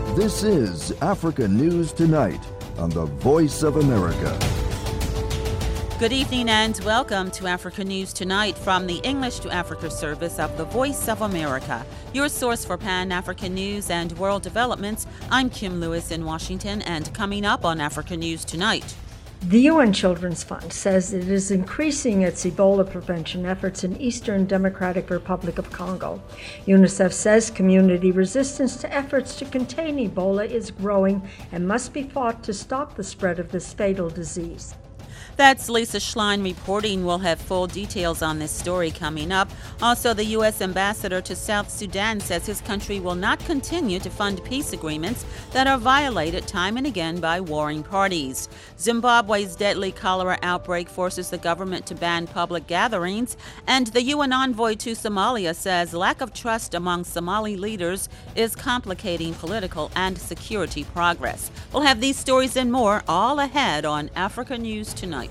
This is Africa News Tonight on the Voice of America. Good evening and welcome to Africa News Tonight from the English to Africa service of the Voice of America. Your source for Pan-African news and world developments. I'm Kim Lewis in Washington, and coming up on Africa News Tonight. The UN Children's Fund says it is increasing its Ebola prevention efforts in Eastern Democratic Republic of Congo. UNICEF says community resistance to efforts to contain Ebola is growing and must be fought to stop the spread of this fatal disease. That's Lisa Schlein reporting. We'll have full details on this story coming up. Also, the U.S. ambassador to South Sudan says his country will not continue to fund peace agreements that are violated time and again by warring parties. Zimbabwe's deadly cholera outbreak forces the government to ban public gatherings, and the UN envoy to Somalia says lack of trust among Somali leaders is complicating political and security progress. We'll have these stories and more all ahead on Africa News Tonight.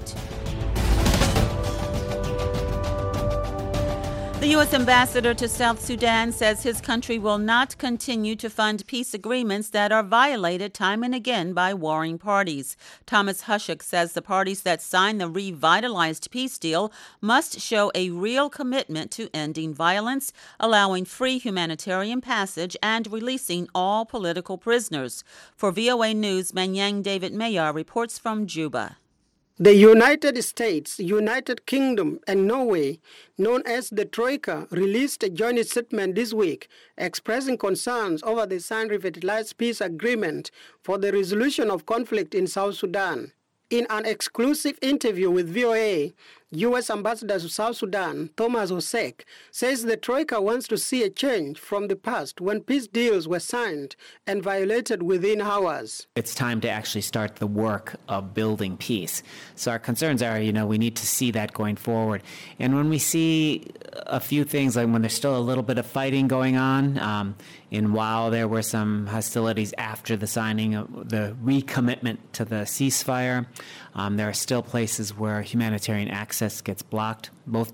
The U.S. ambassador to South Sudan says his country will not continue to fund peace agreements that are violated time and again by warring parties. Thomas Hushek says the parties that sign the revitalized peace deal must show a real commitment to ending violence, allowing free humanitarian passage, and releasing all political prisoners. For VOA News, Manyang David Mayar reports from Juba. The United States, United Kingdom, and Norway, known as the Troika, released a joint statement this week expressing concerns over the signed revitalized peace agreement for the resolution of conflict in South Sudan. In an exclusive interview with VOA, U.S. Ambassador to South Sudan, Thomas Hosek, says the Troika wants to see a change from the past when peace deals were signed and violated within hours. It's time to actually start the work of building peace. So our concerns are, we need to see that going forward. And when we see a few things, like when there's still a little bit of fighting going on, and while there were some hostilities after the signing of the recommitment to the ceasefire, there are still places where humanitarian access gets blocked,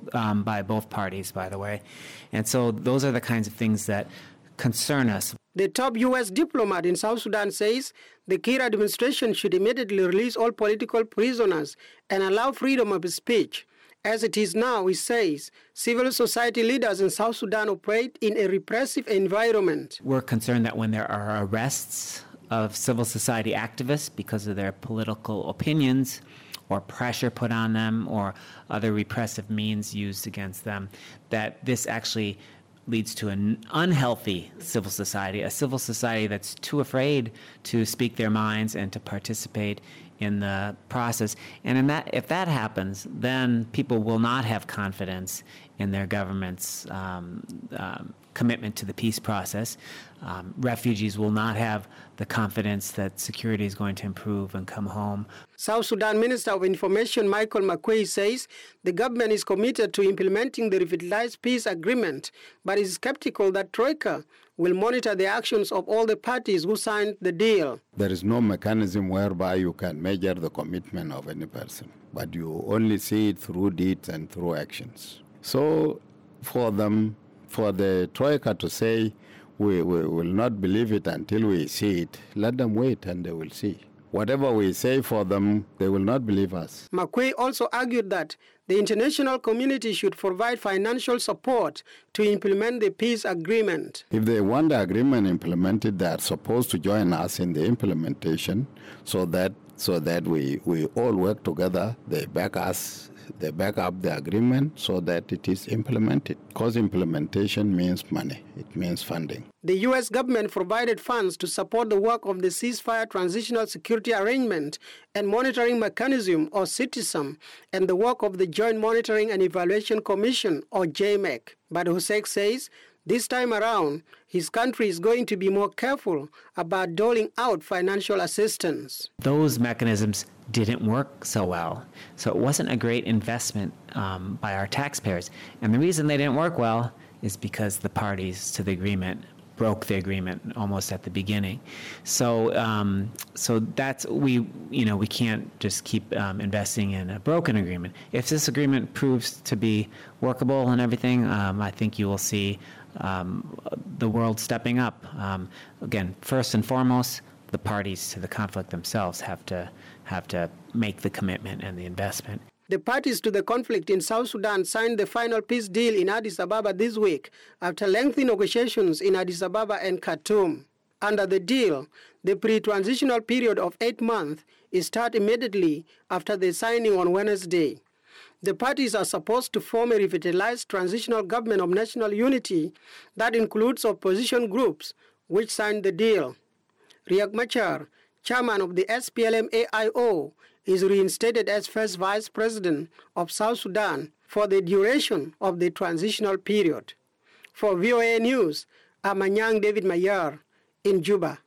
by both parties, by the way. And so those are the kinds of things that concern us. The top U.S. diplomat in South Sudan says the Kiir administration should immediately release all political prisoners and allow freedom of speech. As it is now, he says, civil society leaders in South Sudan operate in a repressive environment. We're concerned that when there are arrests of civil society activists because of their political opinions or pressure put on them or other repressive means used against them, that this actually leads to an unhealthy civil society, a civil society that's too afraid to speak their minds and to participate in the process. And if that happens, then people will not have confidence in their government's commitment to the peace process. Refugees will not have the confidence that security is going to improve and come home. South Sudan Minister of Information Michael Makuei says the government is committed to implementing the revitalized peace agreement, but is skeptical that Troika will monitor the actions of all the parties who signed the deal. There is no mechanism whereby you can measure the commitment of any person, but you only see it through deeds and through actions. So for the Troika to say, we will not believe it until we see it, let them wait and they will see. Whatever we say for them, they will not believe us. Makuei also argued that the international community should provide financial support to implement the peace agreement. If they want the agreement implemented, they are supposed to join us in the implementation so that we all work together. They back us. They back up the agreement so that it is implemented. Because implementation means money. It means funding. The U.S. government provided funds to support the work of the Ceasefire Transitional Security Arrangement and Monitoring Mechanism, or CITESM, and the work of the Joint Monitoring and Evaluation Commission, or JMEC. But Hosek says this time around, his country is going to be more careful about doling out financial assistance. Those mechanisms didn't work so well. So it wasn't a great investment by our taxpayers. And the reason they didn't work well is because the parties to the agreement broke the agreement almost at the beginning. So that's we can't just keep investing in a broken agreement. If this agreement proves to be workable and everything, I think you will see the world stepping up. Again, first and foremost, the parties to the conflict themselves have to make the commitment and the investment. The parties to the conflict in South Sudan signed the final peace deal in Addis Ababa this week after lengthy negotiations in Addis Ababa and Khartoum. Under the deal, the pre-transitional period of 8 months is start immediately after the signing on Wednesday. The parties are supposed to form a revitalized transitional government of national unity that includes opposition groups which signed the deal. Riek Machar, chairman of the SPLM-AIO, is reinstated as first vice president of South Sudan for the duration of the transitional period. For VOA News, I'm Anyang David Mayar in Juba.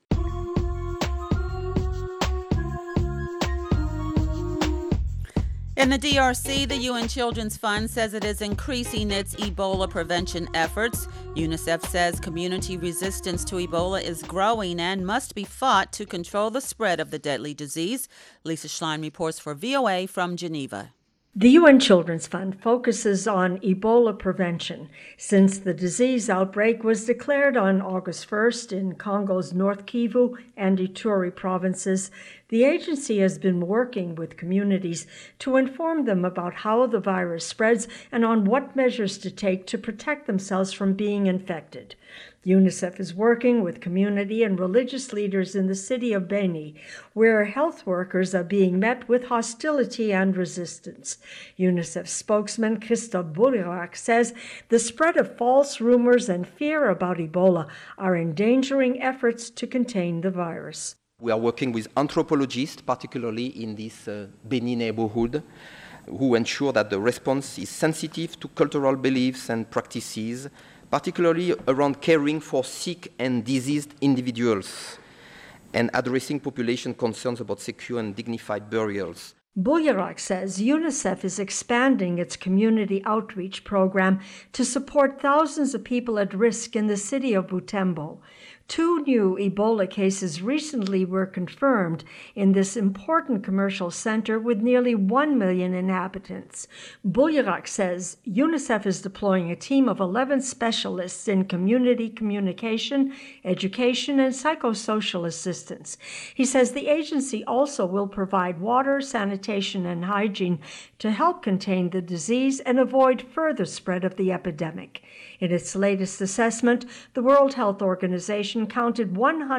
In the DRC, the UN Children's Fund says it is increasing its Ebola prevention efforts. UNICEF says community resistance to Ebola is growing and must be fought to control the spread of the deadly disease. Lisa Schlein reports for VOA from Geneva. The UN Children's Fund focuses on Ebola prevention since the disease outbreak was declared on August 1st in Congo's North Kivu and Ituri provinces. The agency has been working with communities to inform them about how the virus spreads and on what measures to take to protect themselves from being infected. UNICEF is working with community and religious leaders in the city of Beni, where health workers are being met with hostility and resistance. UNICEF spokesman Christophe Boulirac says the spread of false rumors and fear about Ebola are endangering efforts to contain the virus. We are working with anthropologists, particularly in this Beni neighborhood, who ensure that the response is sensitive to cultural beliefs and practices, particularly around caring for sick and diseased individuals and addressing population concerns about secure and dignified burials. Boulirac says UNICEF is expanding its community outreach program to support thousands of people at risk in the city of Butembo. 2 new Ebola cases recently were confirmed in this important commercial center with nearly 1 million inhabitants. Boulirac says UNICEF is deploying a team of 11 specialists in community communication, education, and psychosocial assistance. He says the agency also will provide water, sanitation, and hygiene to help contain the disease and avoid further spread of the epidemic. In its latest assessment, the World Health Organization counted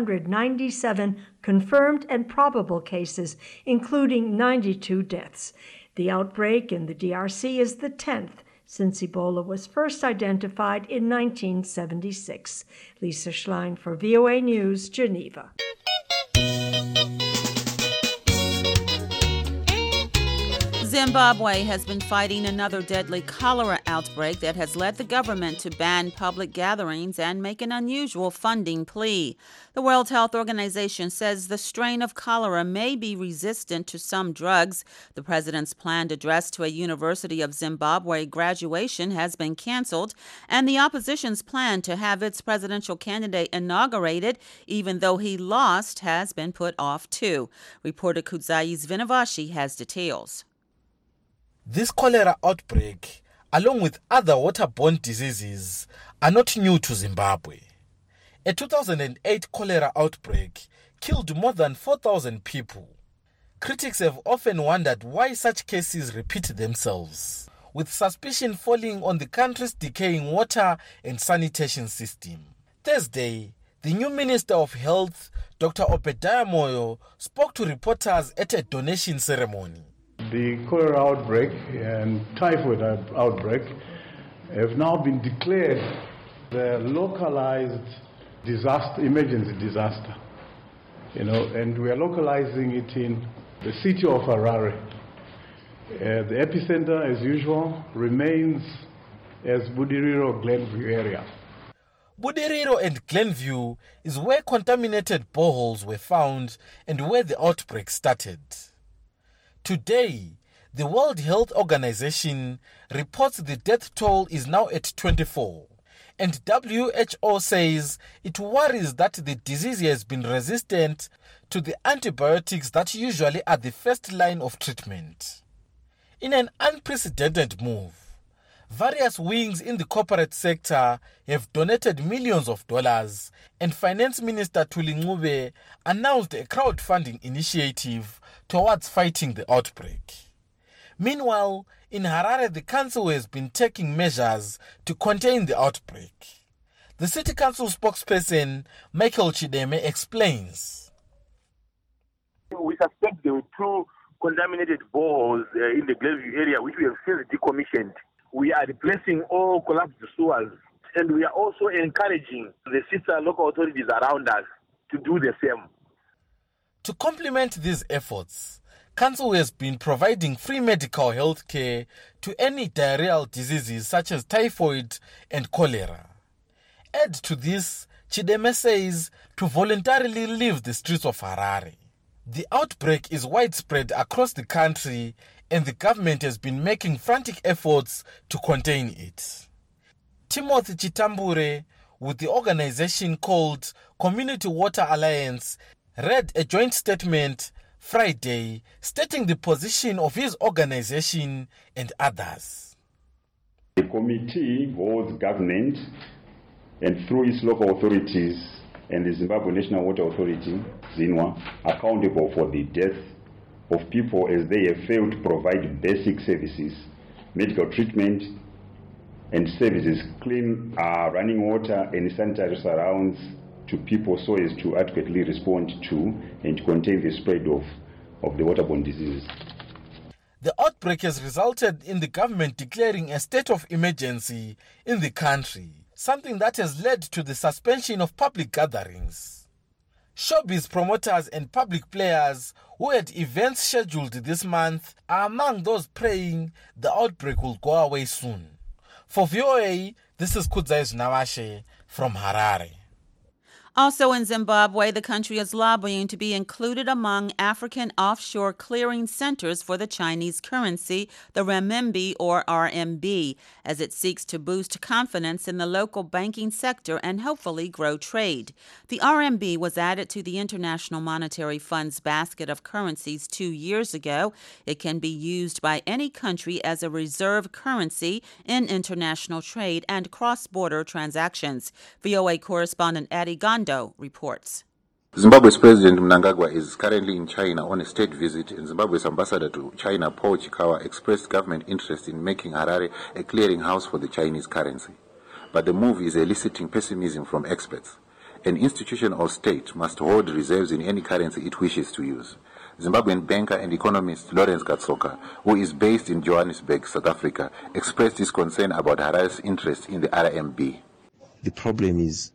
197 confirmed and probable cases, including 92 deaths. The outbreak in the DRC is the 10th since Ebola was first identified in 1976. Lisa Schlein for VOA News, Geneva. Zimbabwe has been fighting another deadly cholera outbreak that has led the government to ban public gatherings and make an unusual funding plea. The World Health Organization says the strain of cholera may be resistant to some drugs. The president's planned address to a University of Zimbabwe graduation has been canceled, and the opposition's plan to have its presidential candidate inaugurated, even though he lost, has been put off too. Reporter Kudzais Vinavashi has details. This cholera outbreak, along with other waterborne diseases, are not new to Zimbabwe. A 2008 cholera outbreak killed more than 4,000 people. Critics have often wondered why such cases repeat themselves, with suspicion falling on the country's decaying water and sanitation system. Thursday, the new Minister of Health, Dr. Obadiah Moyo, spoke to reporters at a donation ceremony. The cholera outbreak and typhoid outbreak have now been declared the localized disaster, emergency disaster. And we are localizing it in the city of Harare. The epicenter, as usual, remains as Budiriro, Glenview area. Budiriro and Glenview is where contaminated boreholes were found and where the outbreak started. Today, the World Health Organization reports the death toll is now at 24, and WHO says it worries that the disease has been resistant to the antibiotics that usually are the first line of treatment. In an unprecedented move, Various wings in the corporate sector have donated millions of dollars, and Finance Minister Thuli Ncube announced a crowdfunding initiative towards fighting the outbreak. Meanwhile, in Harare, the council has been taking measures to contain the outbreak. The city council spokesperson, Michael Chideme, explains. We suspect there were 2 contaminated boreholes in the Glenview area, which we have since decommissioned. We are replacing all collapsed sewers, and we are also encouraging the sister local authorities around us to do the same. To complement these efforts, Council has been providing free medical health care to any diarrheal diseases such as typhoid and cholera. Add to this, Chideme says, to voluntarily leave the streets of Harare. The outbreak is widespread across the country, and the government has been making frantic efforts to contain it. Timothy Chitambure, with the organization called Community Water Alliance, read a joint statement Friday stating the position of his organization and others. The committee holds government and through its local authorities and the Zimbabwe National Water Authority, ZINWA, accountable for the death of people as they have failed to provide basic services, medical treatment and services, clean running water and sanitary surrounds to people so as to adequately respond to and contain the spread of the waterborne diseases. The outbreak has resulted in the government declaring a state of emergency in the country, something that has led to the suspension of public gatherings. Showbiz promoters and public players who had events scheduled this month are among those praying the outbreak will go away soon. For VOA, this is Kudzai Nawashe from Harare. Also in Zimbabwe, the country is lobbying to be included among African offshore clearing centers for the Chinese currency, the renminbi or RMB, as it seeks to boost confidence in the local banking sector and hopefully grow trade. The RMB was added to the International Monetary Fund's basket of currencies 2 years ago. It can be used by any country as a reserve currency in international trade and cross-border transactions. VOA correspondent Addie Gondo reports. Zimbabwe's President Mnangagwa is currently in China on a state visit, and Zimbabwe's ambassador to China, Paul Chikawa, expressed government interest in making Harare a clearinghouse for the Chinese currency. But the move is eliciting pessimism from experts. An institution or state must hold reserves in any currency it wishes to use. Zimbabwean banker and economist Lawrence Katsoka, who is based in Johannesburg, South Africa, expressed his concern about Harare's interest in the RMB. The problem is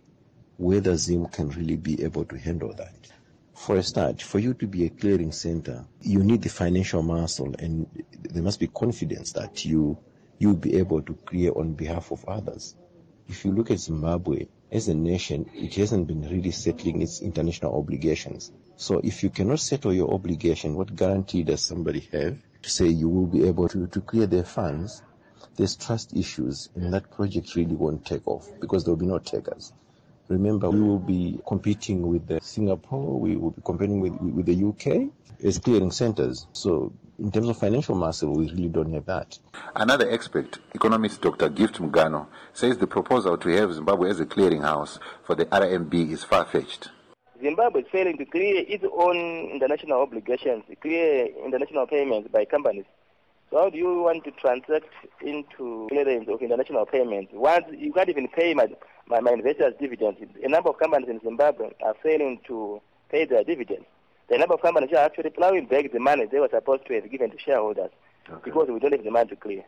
whether Zim can really be able to handle that. For a start, for you to be a clearing center, you need the financial muscle, and there must be confidence that you'll be able to clear on behalf of others. If you look at Zimbabwe, as a nation, it hasn't been really settling its international obligations. So if you cannot settle your obligation, what guarantee does somebody have to say you will be able to clear their funds? There's trust issues, and that project really won't take off because there will be no takers. Remember, we will be competing with Singapore, we will be competing with the UK as clearing centers. So in terms of financial muscle, we really don't have that. Another expert, economist Dr. Gift Mugano, says the proposal to have Zimbabwe as a clearinghouse for the RMB is far-fetched. Zimbabwe is failing to clear its own international obligations, clear international payments by companies. So how do you want to transact into clearance of international payments? Once you can't even pay my investors' dividends. A number of companies in Zimbabwe are failing to pay their dividends. The number of companies are actually plowing back the money they were supposed to have given to shareholders because we don't have the money to clear.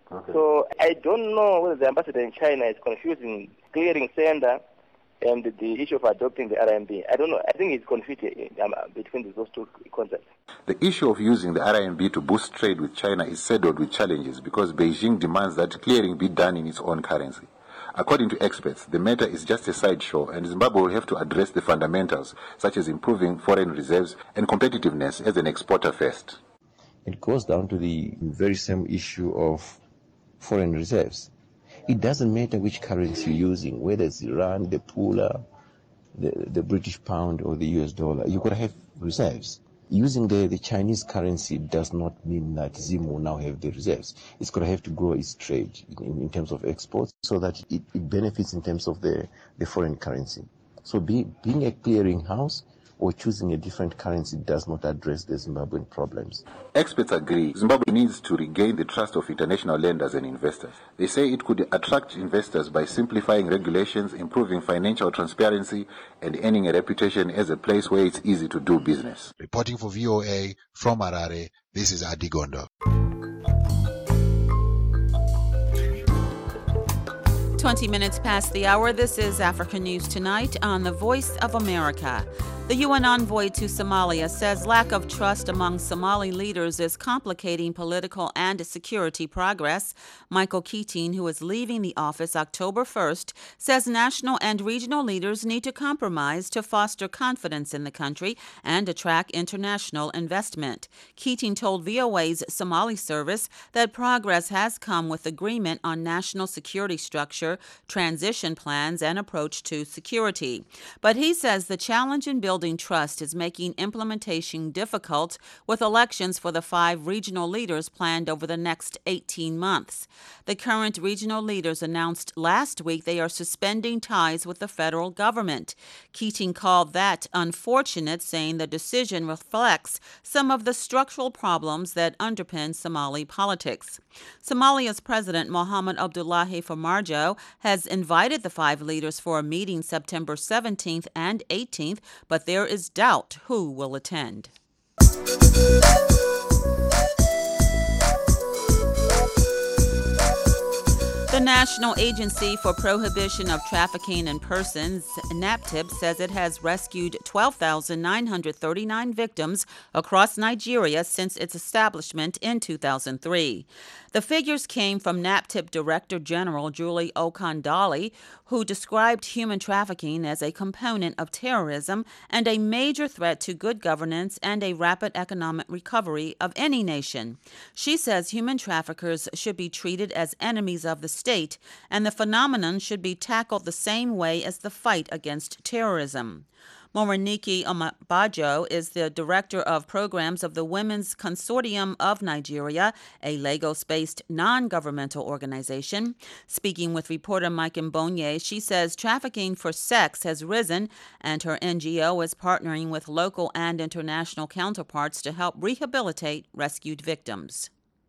So I don't know whether the ambassador in China is confusing clearing center and the issue of adopting the RMB. I don't know. I think it's confused between those two concepts. The issue of using the RMB to boost trade with China is saddled with challenges because Beijing demands that clearing be done in its own currency. According to experts, the matter is just a sideshow, and Zimbabwe will have to address the fundamentals, such as improving foreign reserves and competitiveness as an exporter first. It goes down to the very same issue of foreign reserves. It doesn't matter which currency you're using, whether it's the rand, the pula, the British pound, or the US dollar. You've got to have reserves. Using the Chinese currency does not mean that Zim will now have the reserves. It's going to have to grow its trade in terms of exports so that it benefits in terms of the foreign currency. So being a clearing house or choosing a different currency does not address the Zimbabwean problems. Experts agree Zimbabwe needs to regain the trust of international lenders and investors. They say it could attract investors by simplifying regulations, improving financial transparency, and earning a reputation as a place where it's easy to do business. Reporting for VOA from Harare, this is Adi Gondo. 20 minutes past the hour. This is Africa News Tonight on the Voice of America. The UN envoy to Somalia says lack of trust among Somali leaders is complicating political and security progress. Michael Keating, who is leaving the office October 1st, says national and regional leaders need to compromise to foster confidence in the country and attract international investment. Keating told VOA's Somali service that progress has come with agreement on national security structure, transition plans, and approach to security. But he says the challenge in building trust is making implementation difficult, with elections for the 5 regional leaders planned over the next 18 months. The current regional leaders announced last week they are suspending ties with the federal government. Keating called that unfortunate, saying the decision reflects some of the structural problems that underpin Somali politics. Somalia's President Mohamed Abdullahi Farmajo has invited the 5 leaders for a meeting September 17th and 18th, but there is doubt who will attend. The National Agency for Prohibition of Trafficking in Persons, NAPTIP, says it has rescued 12,939 victims across Nigeria since its establishment in 2003. The figures came from NAPTIP Director General Julie Okandali, who described human trafficking as a component of terrorism and a major threat to good governance and a rapid economic recovery of any nation. She says human traffickers should be treated as enemies of the state, and the phenomenon should be tackled the same way as the fight against terrorism. Morenike Omabajo is the Director of Programs of the Women's Consortium of Nigeria, a Lagos-based non-governmental organization. Speaking with reporter Mike Mbonye, she says trafficking for sex has risen, and her NGO is partnering with local and international counterparts to help rehabilitate rescued victims.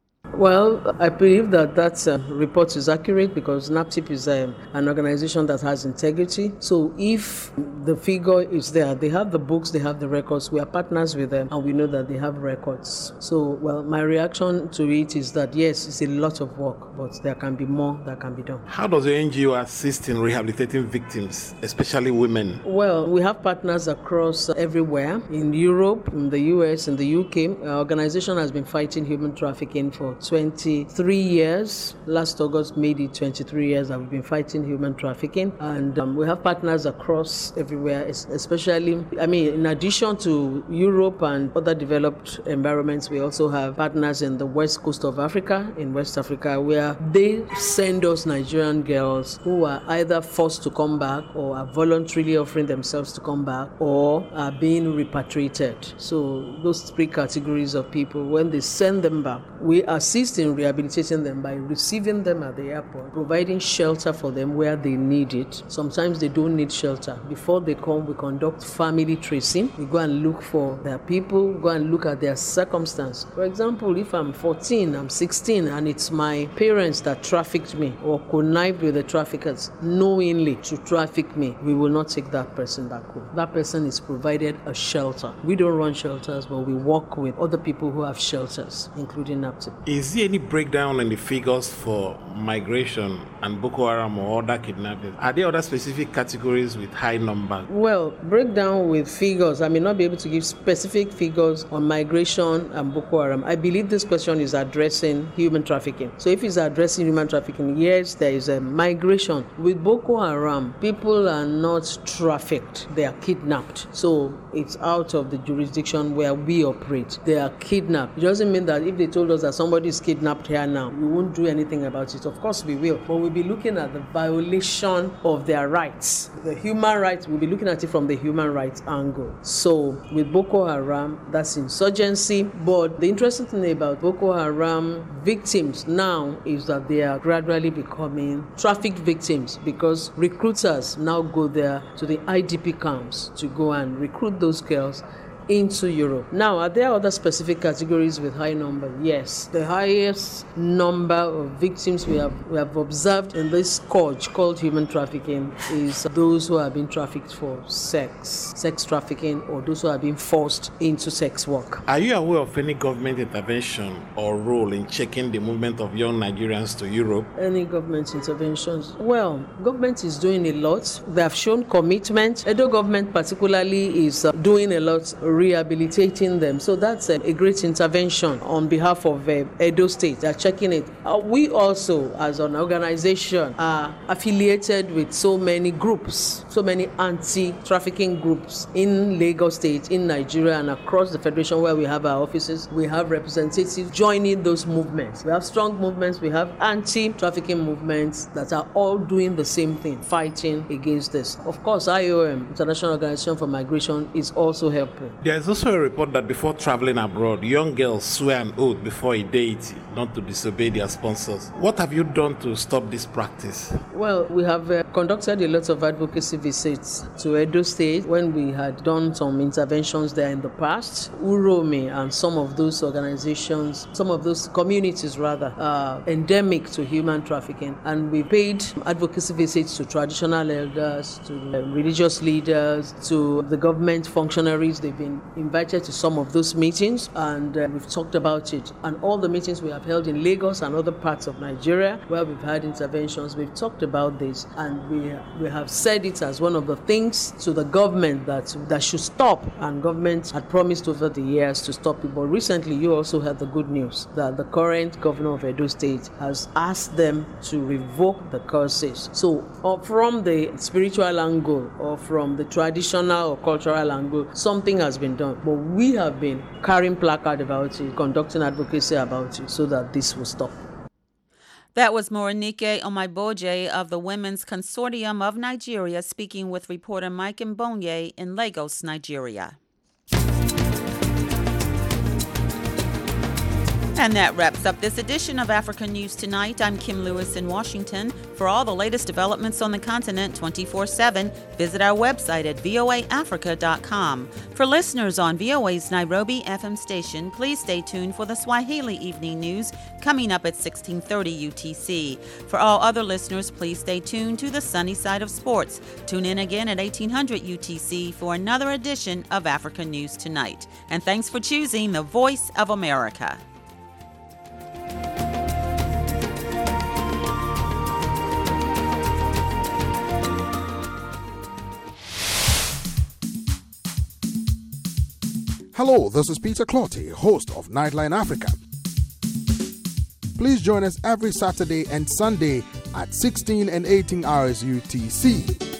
Well, I believe that report is accurate because NAPTIP is an organization that has integrity. So if the figure is there, they have the books, they have the records, we are partners with them, and we know that they have records. So, well, my reaction to it is that, yes, it's a lot of work, but there can be more that can be done. How does the NGO assist in rehabilitating victims, especially women? Well, we have partners across everywhere, in Europe, in the US, in the UK. Our organization has been fighting human trafficking for 23 years. Last August made it 23 years that we've been fighting human trafficking. And we have partners across everywhere, especially, in addition to Europe and other developed environments, we also have partners in the west coast of Africa, in West Africa, where they send us Nigerian girls who are either forced to come back or are voluntarily offering themselves to come back or are being repatriated. So those 3 categories of people, when they send them back, we assist in rehabilitating them by receiving them at the airport, providing shelter for them where they need it. Sometimes they don't need shelter. Before they come, we conduct family tracing. We go and look for their people, go and look at their circumstance. For example, if I'm 14, I'm 16, and it's my parents that trafficked me or connived with the traffickers knowingly to traffic me, we will not take that person back home. That person is provided a shelter. We don't run shelters, but we work with other people who have shelters, including NAPTIP. Is there any breakdown in the figures for migration and Boko Haram or other kidnappings? Are there other specific categories with high numbers? Well, breakdown with figures. I may not be able to give specific figures on migration and Boko Haram. I believe this question is addressing human trafficking. So if it's addressing human trafficking, yes, there is a migration. With Boko Haram, people are not trafficked. They are kidnapped. So it's out of the jurisdiction where we operate. They are kidnapped. It doesn't mean that if they told us that somebody somebody is kidnapped here now, we won't do anything about it. Of course we will, but we'll be looking at the violation of their rights. The human rights, we'll be looking at it from the human rights angle. So with Boko Haram, that's insurgency. But the interesting thing about Boko Haram victims now is that they are gradually becoming trafficked victims, because recruiters now go there to the IDP camps to go and recruit those girls into Europe. Now, are there other specific categories with high number? Yes. The highest number of victims we have observed in this scourge called human trafficking is those who have been trafficked for sex trafficking, or those who have been forced into sex work. Are you aware of any government intervention or role in checking the movement of young Nigerians to Europe? Any government interventions? Well, government is doing a lot. They have shown commitment. Edo government particularly is doing a lot rehabilitating them. So that's a great intervention on behalf of Edo State. They're checking it. We also, as an organization, are affiliated with so many groups, so many anti-trafficking groups in Lagos State, in Nigeria, and across the Federation where we have our offices. We have representatives joining those movements. We have strong movements. We have anti-trafficking movements that are all doing the same thing, fighting against this. Of course, IOM, International Organization for Migration, is also helping. There is also a report that before traveling abroad, young girls swear an oath before a date not to disobey their sponsors. What have you done to stop this practice? Well, we have conducted a lot of advocacy visits to Edo State when we had done some interventions there in the past. Uromi and some of those organizations, some of those communities rather, are endemic to human trafficking. And we paid advocacy visits to traditional elders, to religious leaders, to the government functionaries. They've been invited to some of those meetings, and we've talked about it. And all the meetings we have held in Lagos and other parts of Nigeria where we've had interventions, we've talked about this, and we have said it as one of the things to the government that should stop, and government had promised over the years to stop it. But recently you also heard the good news that the current governor of Edo State has asked them to revoke the curses. So from the spiritual angle or from the traditional or cultural angle, something has been done, but we have been carrying placard about it, conducting advocacy about it, so that this will stop. That was Morenike Omaiboje of the Women's Consortium of Nigeria speaking with reporter Mike Mbonye in Lagos, Nigeria. And that wraps up this edition of Africa News Tonight. I'm Kim Lewis in Washington. For all the latest developments on the continent 24/7, visit our website at voaafrica.com. For listeners on VOA's Nairobi FM station, please stay tuned for the Swahili Evening News coming up at 16:30 UTC. For all other listeners, please stay tuned to the sunny side of sports. Tune in again at 1800 UTC for another edition of Africa News Tonight. And thanks for choosing the Voice of America. Hello, this is Peter Clotty, host of Nightline Africa. Please join us every Saturday and Sunday at 16 and 18 hours UTC.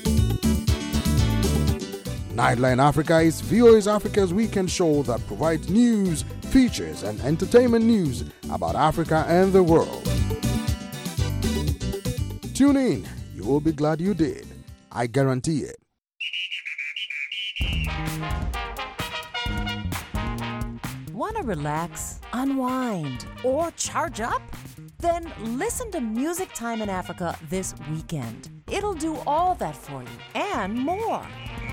Nightline Africa is VOA Africa's weekend show that provides news, features, and entertainment news about Africa and the world. Tune in. You will be glad you did. I guarantee it. Want to relax, unwind, or charge up? Then listen to Music Time in Africa this weekend. It'll do all that for you and more.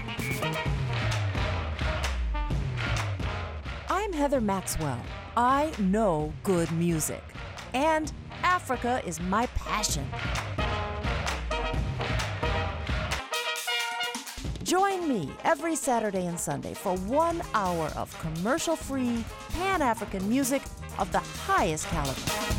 I'm Heather Maxwell. I know good music, and Africa is my passion. Join me every Saturday and Sunday for 1 hour of commercial-free, Pan-African music of the highest caliber.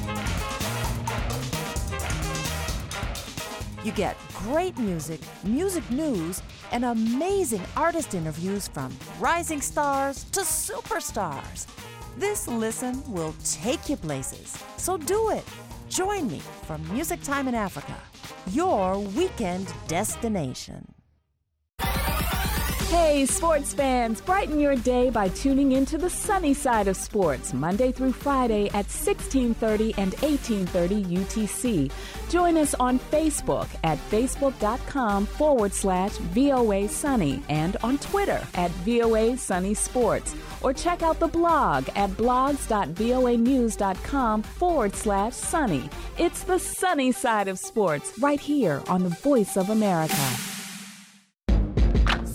You get great music, music news, and amazing artist interviews from rising stars to superstars. This listen will take you places, so do it. Join me for Music Time in Africa, your weekend destination. Hey, sports fans, brighten your day by tuning into the sunny side of sports, Monday through Friday at 1630 and 1830 UTC. Join us on Facebook at facebook.com/VOA Sunny and on Twitter at VOA Sunny Sports. Or check out the blog at blogs.voanews.com/sunny. It's the sunny side of sports right here on the Voice of America.